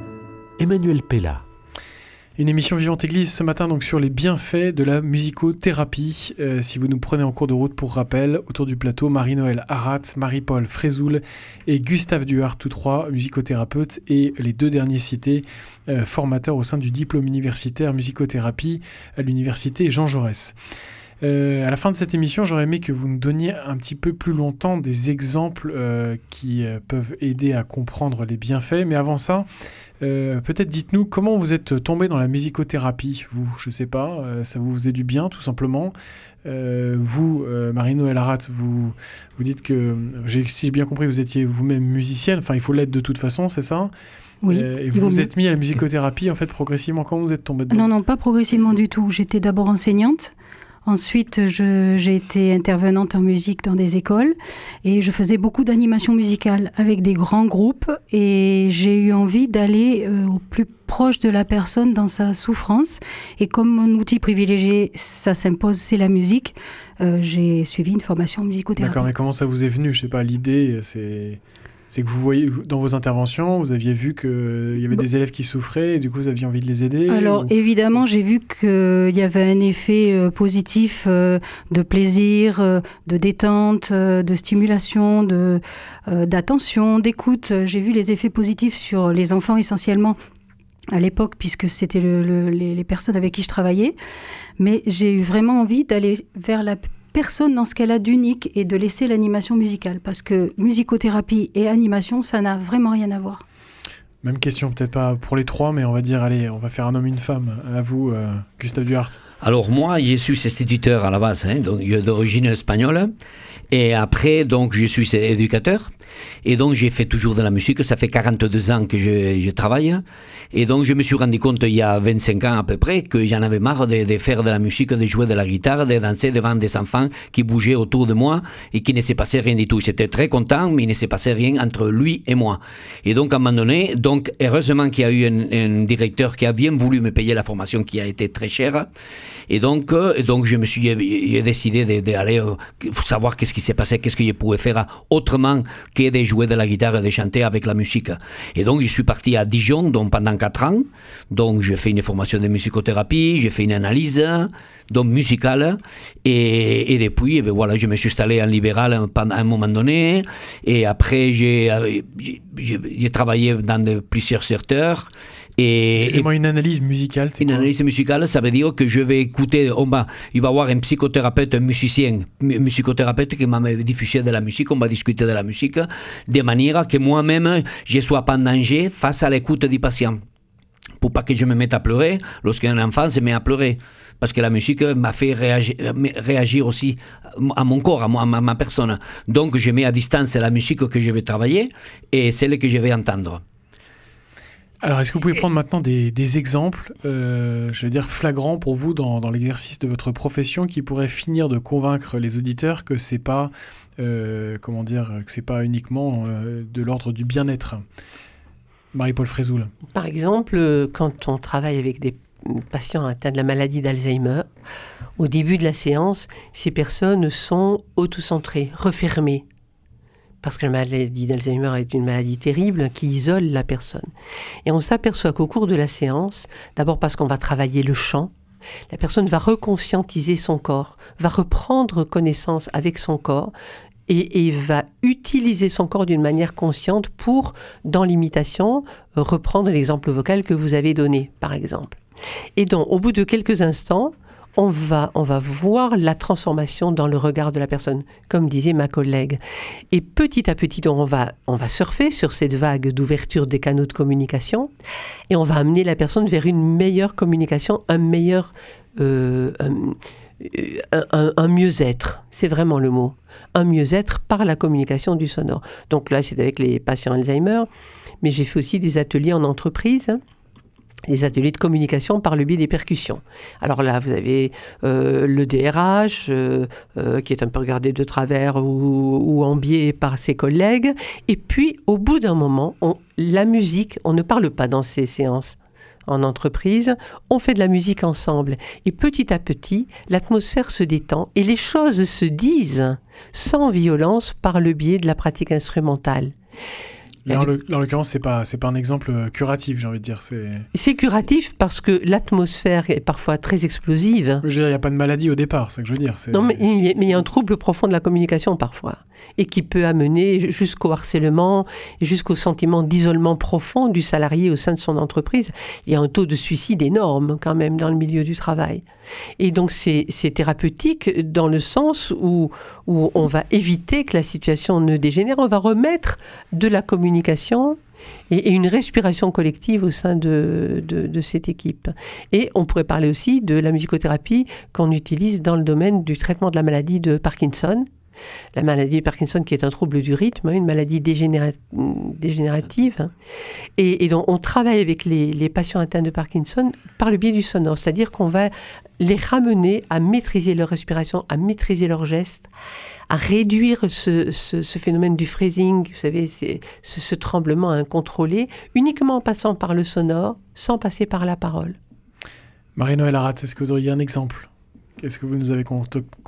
Emmanuel Pella.
Une émission Vivante Église ce matin donc sur les bienfaits de la musicothérapie. Euh, si vous nous prenez en cours de route, pour rappel, autour du plateau, Marie-Noëlle Arat, Marie-Paul Frézoul et Gustave Duhart, tous trois musicothérapeutes et les deux derniers cités, euh, formateurs au sein du diplôme universitaire musicothérapie à l'université Jean Jaurès. Euh, à la fin de cette émission, j'aurais aimé que vous nous donniez un petit peu plus longtemps des exemples euh, qui euh, peuvent aider à comprendre les bienfaits. Mais avant ça, euh, peut-être dites-nous comment vous êtes tombé dans la musicothérapie. Vous, je sais pas, euh, ça vous faisait du bien tout simplement. Euh, vous, euh, Marie-Noëlle Arat, vous, vous dites que, j'ai, si j'ai bien compris, vous étiez vous-même musicienne. Enfin, il faut l'être de toute façon, c'est ça ?
Oui.
Euh, et vous vous êtes mis à la musicothérapie en fait progressivement. Comment vous êtes tombé dedans ?
Non, non, pas progressivement du tout. J'étais d'abord enseignante. Ensuite, je, j'ai été intervenante en musique dans des écoles et je faisais beaucoup d'animation musicale avec des grands groupes et j'ai eu envie d'aller euh, au plus proche de la personne dans sa souffrance. Et comme mon outil privilégié, ça s'impose, c'est la musique, euh, j'ai suivi une formation en musicothérapie.
D'accord, mais comment ça vous est venu ? Je sais pas, l'idée, c'est... C'est que vous voyez, dans vos interventions, vous aviez vu qu'il y avait des élèves qui souffraient et du coup, vous aviez envie de les aider ?
Alors,
ou...
évidemment, j'ai vu qu'il y avait un effet euh, positif euh, de plaisir, euh, de détente, euh, de stimulation, de, euh, d'attention, d'écoute. J'ai vu les effets positifs sur les enfants essentiellement à l'époque, puisque c'était le, le, les, les personnes avec qui je travaillais. Mais j'ai eu vraiment envie d'aller vers la personne dans ce qu'elle a d'unique et de laisser l'animation musicale. Parce que musicothérapie et animation, ça n'a vraiment rien à voir.
Même question, peut-être pas pour les trois, mais on va dire, allez, on va faire un homme, une femme. À vous, euh, Gustave Duhart.
Alors moi, je suis instituteur à la base, hein, donc d'origine espagnole. Et après, donc, je suis éducateur. Et donc, j'ai fait toujours de la musique. Ça fait quarante-deux ans que je, je travaille. Et donc, je me suis rendu compte, il y a vingt-cinq ans à peu près, que j'en avais marre de, de faire de la musique, de jouer de la guitare, de danser devant des enfants qui bougeaient autour de moi et qui ne se passait rien du tout. J'étais très content, mais il ne se passait rien entre lui et moi. Et donc, à un moment donné, donc, heureusement qu'il y a eu un, un directeur qui a bien voulu me payer la formation qui a été très chère. Et donc, euh, donc je me suis j'ai décidé d'aller euh, savoir qu'est-ce qui s'est passé, qu'est-ce que je pouvais faire autrement que de jouer de la guitare et de chanter avec la musique. Et donc, je suis parti à Dijon donc, pendant quatre ans. Donc, j'ai fait une formation de musicothérapie, j'ai fait une analyse donc, musicale. Et, et depuis, et bien, voilà, je me suis installé en libéral pendant un moment donné. Et après, j'ai, j'ai, j'ai travaillé dans de, plusieurs secteurs. Et,
Excusez-moi, une analyse musicale, c'est
Une
quoi ?
analyse musicale, ça veut dire que je vais écouter, on va, il va y avoir un psychothérapeute, un musicien, un musicothérapeute qui m'a diffusé de la musique, on va discuter de la musique, de manière que moi-même, je ne sois pas en danger face à l'écoute du patient. Pour pas que je me mette à pleurer lorsqu'un enfant se met à pleurer. Parce que la musique m'a fait réagir, réagir aussi à mon corps, à, moi, à ma personne. Donc, je mets à distance la musique que je vais travailler et celle que je vais entendre.
Alors, est-ce que vous pouvez prendre maintenant des, des exemples, euh, je veux dire, flagrants pour vous dans, dans l'exercice de votre profession qui pourraient finir de convaincre les auditeurs que c'est pas, euh, comment dire, que c'est pas uniquement euh, de l'ordre du bien-être. Marie-Paul Frézoul.
Par exemple, quand on travaille avec des patients atteints de la maladie d'Alzheimer, au début de la séance, ces personnes sont autocentrées, refermées. Parce que la maladie d'Alzheimer est une maladie terrible qui isole la personne. Et on s'aperçoit qu'au cours de la séance, d'abord parce qu'on va travailler le chant, la personne va reconscientiser son corps, va reprendre connaissance avec son corps et, et va utiliser son corps d'une manière consciente pour, dans l'imitation, reprendre l'exemple vocal que vous avez donné, par exemple. Et donc, au bout de quelques instants, On va, on va voir la transformation dans le regard de la personne, comme disait ma collègue. Et petit à petit, on va, on va surfer sur cette vague d'ouverture des canaux de communication et on va amener la personne vers une meilleure communication, un meilleur... Euh, un, un, un mieux-être, c'est vraiment le mot. Un mieux-être par la communication du sonore. Donc là, c'est avec les patients Alzheimer, mais j'ai fait aussi des ateliers en entreprise, hein. Des ateliers de communication par le biais des percussions. Alors là, vous avez euh, le D R H, euh, euh, qui est un peu regardé de travers ou, ou en biais par ses collègues. Et puis, au bout d'un moment, on, la musique, on ne parle pas dans ces séances en entreprise, on fait de la musique ensemble. Et petit à petit, l'atmosphère se détend et les choses se disent sans violence par le biais de la pratique instrumentale.
Là, en, le, en l'occurrence, c'est pas, c'est pas un exemple curatif, j'ai envie de dire. C'est,
c'est curatif parce que l'atmosphère est parfois très explosive.
Je veux dire, il n'y a pas de maladie au départ, c'est ce que je veux dire. C'est...
Non, mais il, y a, mais il y a un trouble profond de la communication parfois, et qui peut amener jusqu'au harcèlement, jusqu'au sentiment d'isolement profond du salarié au sein de son entreprise. Il y a un taux de suicide énorme quand même dans le milieu du travail. Et donc c'est, c'est thérapeutique dans le sens où, où on va éviter que la situation ne dégénère, on va remettre de la communication et, et une respiration collective au sein de, de, de cette équipe. Et on pourrait parler aussi de la musicothérapie qu'on utilise dans le domaine du traitement de la maladie de Parkinson. La maladie de Parkinson qui est un trouble du rythme, une maladie dégénéra- dégénérative. Et, et donc on travaille avec les, les patients atteints de Parkinson par le biais du sonore, c'est-à-dire qu'on va les ramener à maîtriser leur respiration, à maîtriser leurs gestes, à réduire ce, ce, ce phénomène du phrasing, vous savez, c'est, ce, ce tremblement incontrôlé, uniquement en passant par le sonore, sans passer par la parole.
Marie-Noëlle Arat, est-ce que vous auriez un exemple ? Qu'est-ce que vous nous avez concocté ?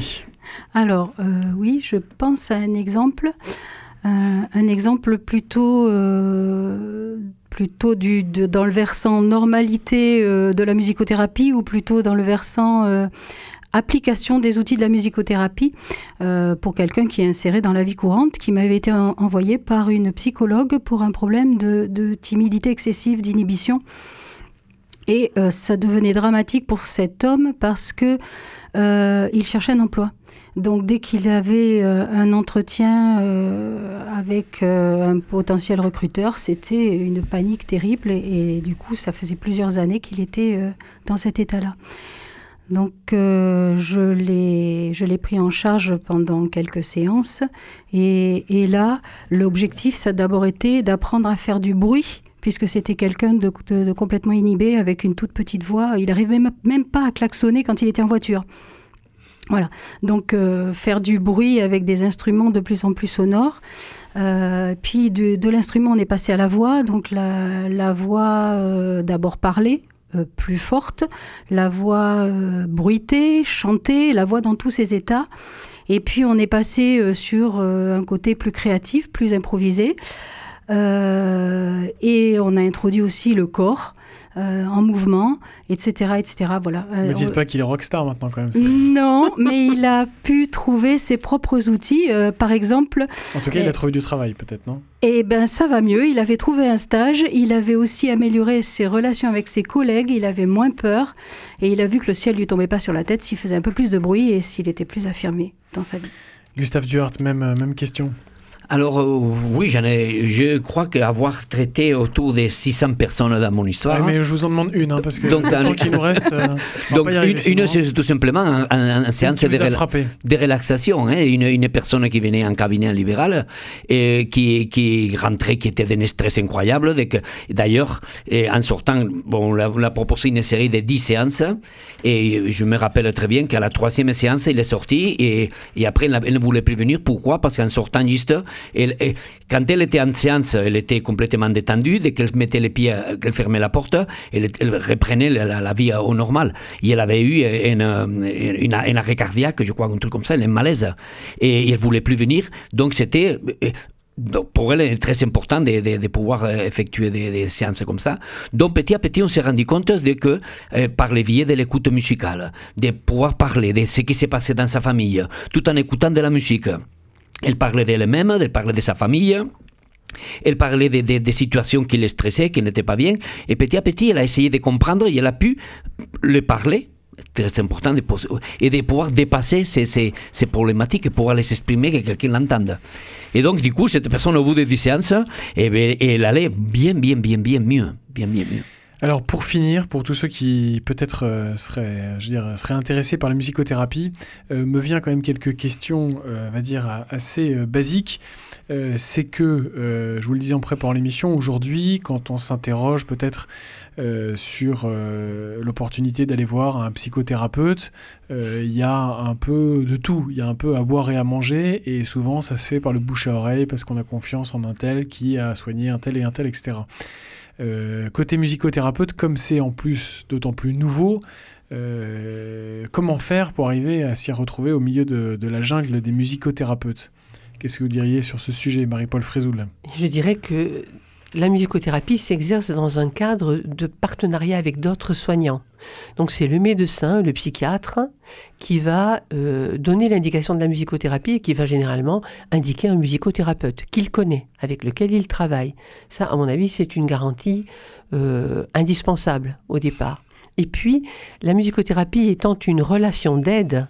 Alors, euh, oui, je pense à un exemple, euh, un exemple plutôt, euh, plutôt du, de, dans le versant normalité euh, de la musicothérapie ou plutôt dans le versant euh, application des outils de la musicothérapie euh, pour quelqu'un qui est inséré dans la vie courante, qui m'avait été en, envoyé par une psychologue pour un problème de, de timidité excessive, d'inhibition. Et euh, ça devenait dramatique pour cet homme parce que euh, il cherchait un emploi. Donc dès qu'il avait euh, un entretien euh, avec euh, un potentiel recruteur, c'était une panique terrible et, et du coup ça faisait plusieurs années qu'il était euh, dans cet état-là. Donc euh, je l'ai, je l'ai pris en charge pendant quelques séances et, et là l'objectif ça a d'abord été d'apprendre à faire du bruit, puisque c'était quelqu'un de, de, de complètement inhibé, avec une toute petite voix. Il n'arrivait même, même pas à klaxonner quand il était en voiture. Voilà, donc euh, faire du bruit avec des instruments de plus en plus sonores. Euh, puis de, de l'instrument, on est passé à la voix, donc la, la voix euh, d'abord parlée, euh, plus forte, la voix euh, bruitée, chantée, la voix dans tous ses états. Et puis on est passé euh, sur euh, un côté plus créatif, plus improvisé. Euh, et on a introduit aussi le corps euh, en mouvement, et cetera, et cetera. Voilà.
Ne me dites pas qu'il est rockstar maintenant quand même.
C'est... Non, mais il a pu trouver ses propres outils. Euh, par exemple...
En tout cas, euh, il a trouvé du travail peut-être, non ?
Eh bien, ça va mieux. Il avait trouvé un stage. Il avait aussi amélioré ses relations avec ses collègues. Il avait moins peur. Et il a vu que le ciel lui tombait pas sur la tête s'il faisait un peu plus de bruit et s'il était plus affirmé dans sa vie.
Gustave Duhart, même, même question.
Alors, euh, oui, j'en ai, je crois qu'avoir traité autour de six cents personnes dans mon histoire.
Ouais, mais je vous en demande une, hein, parce que donc, le temps qu'il nous reste. Euh,
donc,
arriver,
une, une c'est tout simplement un, un, un séance de,
rela-
de relaxation. Hein, une, une personne qui venait en cabinet libéral, et qui, qui rentrait, qui était d'un stress incroyable. De que, d'ailleurs, et en sortant, bon, on l'a, a proposé une série de dix séances, et je me rappelle très bien qu'à la troisième séance, il est sorti, et, et après, elle ne voulait plus venir. Pourquoi ? Parce qu'en sortant juste, Elle, elle, quand elle était en séance, elle était complètement détendue. Dès qu'elle mettait les pieds, qu'elle fermait la porte, elle, elle reprenait la, la vie au normal. Et elle avait eu une, une, un arrêt cardiaque, je crois, un truc comme ça, un malaise. Et elle ne voulait plus venir. Donc c'était... Donc pour elle, c'est très important de, de, de pouvoir effectuer des, des séances comme ça. Donc petit à petit, on s'est rendu compte de que euh, par le biais de l'écoute musicale, de pouvoir parler de ce qui s'est passé dans sa famille, tout en écoutant de la musique. Elle parlait d'elle-même, elle parlait de sa famille, elle parlait des de, de situations qui la stressaient, qui n'étaient pas bien, et petit à petit, elle a essayé de comprendre et elle a pu le parler, très important, de, et de pouvoir dépasser ces, ces, ces problématiques et pouvoir les exprimer, que quelqu'un l'entende. Et donc, du coup, cette personne, au bout de dix séances, elle allait bien, bien, bien, bien mieux, bien, bien mieux.
Alors pour finir, pour tous ceux qui peut-être euh, seraient, je veux dire, seraient intéressés par la musicothérapie, euh, me vient quand même quelques questions, euh, on va dire, assez euh, basiques. Euh, c'est que, euh, je vous le disais en préparant l'émission, aujourd'hui, quand on s'interroge peut-être euh, sur euh, l'opportunité d'aller voir un psychothérapeute, il euh, y a un peu de tout. Il y a un peu à boire et à manger, et souvent ça se fait par le bouche à oreille parce qu'on a confiance en un tel qui a soigné un tel et un tel, et cetera. Euh, côté musicothérapeute, comme c'est en plus d'autant plus nouveau, euh, comment faire pour arriver à s'y retrouver au milieu de, de la jungle des musicothérapeutes ? Qu'est-ce que vous diriez sur ce sujet, Marie-Paul Frézoul ?
Je dirais que la musicothérapie s'exerce dans un cadre de partenariat avec d'autres soignants. Donc c'est le médecin, le psychiatre, qui va euh, donner l'indication de la musicothérapie et qui va généralement indiquer un musicothérapeute qu'il connaît, avec lequel il travaille. Ça, à mon avis, c'est une garantie euh, indispensable au départ. Et puis, la musicothérapie étant une relation d'aide,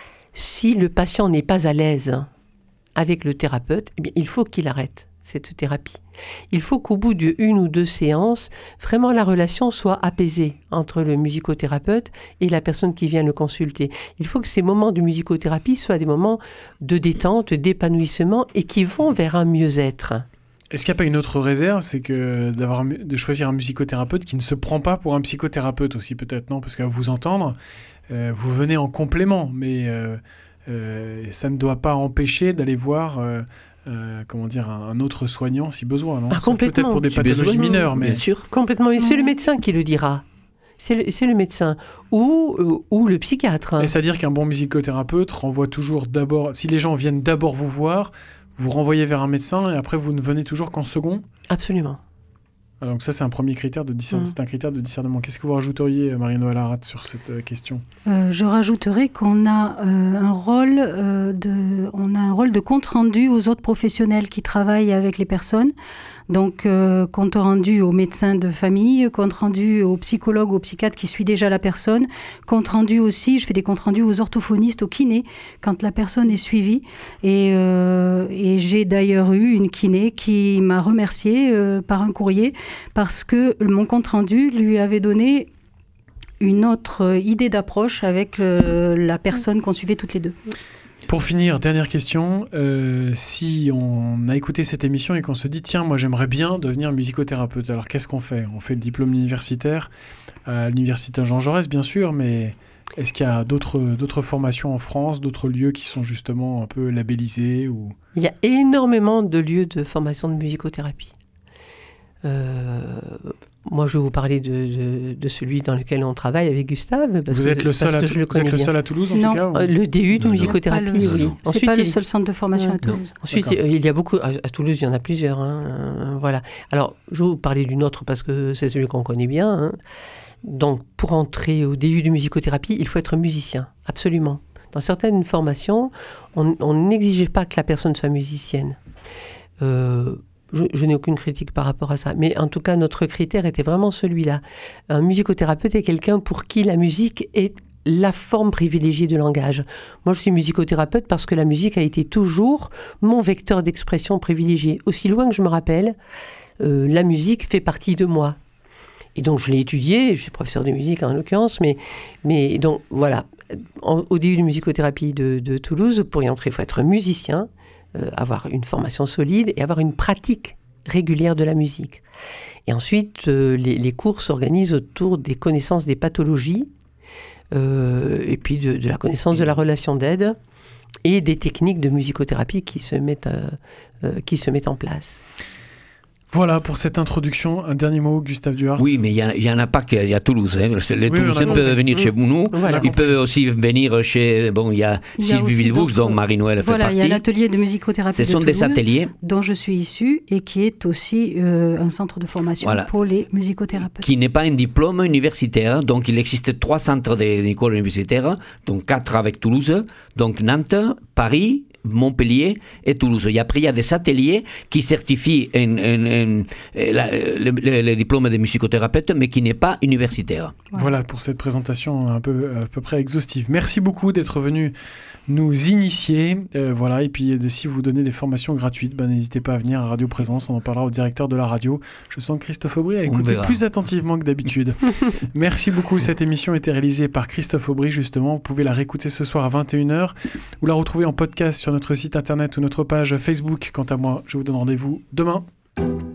si le patient n'est pas à l'aise avec le thérapeute, eh bien, il faut qu'il arrête cette thérapie. Il faut qu'au bout d'une ou deux séances, vraiment la relation soit apaisée entre le musicothérapeute et la personne qui vient le consulter. Il faut que ces moments de musicothérapie soient des moments de détente, d'épanouissement et qui vont vers un mieux-être.
Est-ce qu'il n'y a pas une autre réserve, c'est que d'avoir, de choisir un musicothérapeute qui ne se prend pas pour un psychothérapeute aussi, peut-être, non ? Parce qu'à vous entendre, euh, vous venez en complément, mais euh, euh, ça ne doit pas empêcher d'aller voir... Euh, Euh, comment dire, un, un autre soignant si besoin, non ?
Ah, complètement.
Peut-être pour des
Si
pathologies
besoin,
mineures, mais...
Bien sûr.
Complètement, mais c'est le médecin qui le dira. C'est le, c'est le médecin. Ou, euh, ou le psychiatre. Hein.
Et c'est-à-dire qu'un bon musicothérapeute renvoie toujours d'abord... Si les gens viennent d'abord vous voir, vous renvoyez vers un médecin et après vous ne venez toujours qu'en second ?
Absolument.
Ah, donc ça, c'est un premier critère de discernement. Mmh. C'est un critère de discernement. Qu'est-ce que vous rajouteriez, Marie-Noëlle Ararat, sur cette euh, question ?
euh, Je rajouterais qu'on a euh, un rôle euh, de, on a un rôle de compte rendu aux autres professionnels qui travaillent avec les personnes. Donc, euh, compte rendu au médecin de famille, compte rendu au psychologue, au psychiatre qui suit déjà la personne, compte rendu aussi, je fais des comptes rendus aux orthophonistes, aux kinés, quand la personne est suivie. Et, euh, et j'ai d'ailleurs eu une kiné qui m'a remerciée euh, par un courrier parce que mon compte rendu lui avait donné une autre idée d'approche avec euh, la personne qu'on suivait toutes les deux.
Pour finir, dernière question. Euh, si on a écouté cette émission et qu'on se dit « Tiens, moi j'aimerais bien devenir musicothérapeute », alors qu'est-ce qu'on fait ? On fait le diplôme universitaire à l'université Jean Jaurès, bien sûr, mais est-ce qu'il y a d'autres, d'autres formations en France, d'autres lieux qui sont justement un peu labellisés ou...
Il y a énormément de lieux de formation de musicothérapie. Euh, moi, je vais vous parler de, de, de celui dans lequel on travaille avec Gustave. Parce
vous
que,
êtes le seul, à,
que je le
vous êtes le seul à Toulouse, en
non.
tout cas ou...
Le D U de non, musicothérapie,
non.
oui.
Non. C'est
Ensuite,
pas
il...
le seul centre de formation
non.
à Toulouse.
Ensuite, D'accord. il y a beaucoup... À Toulouse, il y en a plusieurs. Hein. Euh, voilà. Alors, je vais vous parler d'une autre parce que c'est celui qu'on connaît bien. Hein. Donc, pour entrer au D U de musicothérapie, il faut être musicien, absolument. Dans certaines formations, on, on n'exigeait pas que la personne soit musicienne. Euh, je, je n'ai aucune critique par rapport à ça. Mais en tout cas, notre critère était vraiment celui-là. Un musicothérapeute est quelqu'un pour qui la musique est la forme privilégiée de langage. Moi, je suis musicothérapeute parce que la musique a été toujours mon vecteur d'expression privilégié. Aussi loin que je me rappelle, euh, la musique fait partie de moi. Et donc, je l'ai étudié, je suis professeur de musique en l'occurrence, mais, mais donc, voilà. En, au D U de musicothérapie de, de Toulouse, pour y entrer, il faut être musicien, euh, avoir une formation solide et avoir une pratique régulière de la musique. Et ensuite, euh, les, les cours s'organisent autour des connaissances des pathologies, euh, et puis de, de la connaissance de la relation d'aide, et des techniques de musicothérapie qui se mettent, euh, euh, qui se mettent en place.
Voilà pour cette introduction. Un dernier mot, Gustave Duhart.
Oui, mais il n'y en a pas qu'à Toulouse. Hein. Les
oui,
Toulousains peuvent venir mmh. chez nous.
Voilà.
Ils peuvent aussi venir chez... Bon, il y a, a Sylvie Villevouche, dont Marie-Noëlle
voilà,
fait partie.
Il y a l'atelier de musicothérapie
Ce sont
de
des
Toulouse,
ateliers
dont je suis issue et qui est aussi euh, un centre de formation voilà. pour les musicothérapeutes.
Qui n'est pas un diplôme universitaire. Donc, il existe trois centres d'école universitaire, donc quatre avec Toulouse, donc Nantes, Paris, Montpellier et Toulouse. Et après, il y a des ateliers qui certifient un, un, un, la, le, le, le diplôme de musicothérapeute, mais qui n'est pas universitaire.
Voilà, voilà pour cette présentation un peu, à peu près exhaustive. Merci beaucoup d'être venu nous initier. Euh, voilà, et puis de, si vous donnez des formations gratuites, ben, n'hésitez pas à venir à Radio Présence. On en parlera au directeur de la radio. Je sens que Christophe Aubry a écouté plus attentivement que d'habitude. Merci beaucoup. Cette émission a été réalisée par Christophe Aubry, justement. Vous pouvez la réécouter ce soir à vingt et une heures ou la retrouver en podcast sur notre site internet ou notre page Facebook. Quant à moi, je vous donne rendez-vous demain.